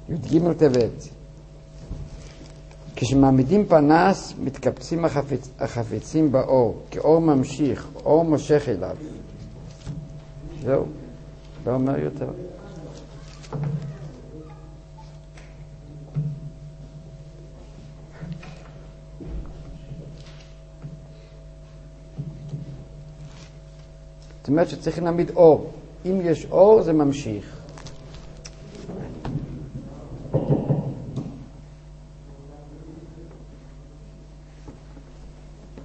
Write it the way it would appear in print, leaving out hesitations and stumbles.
י"ג טבת. כשמעמידים פנס מתקבצים החפצים באור, כאור ממשיך, אור מושך אליו. זהו, לא אומר יותר. זאת אומרת שצריכים להעמיד אור. אם יש אור זה ממשיך.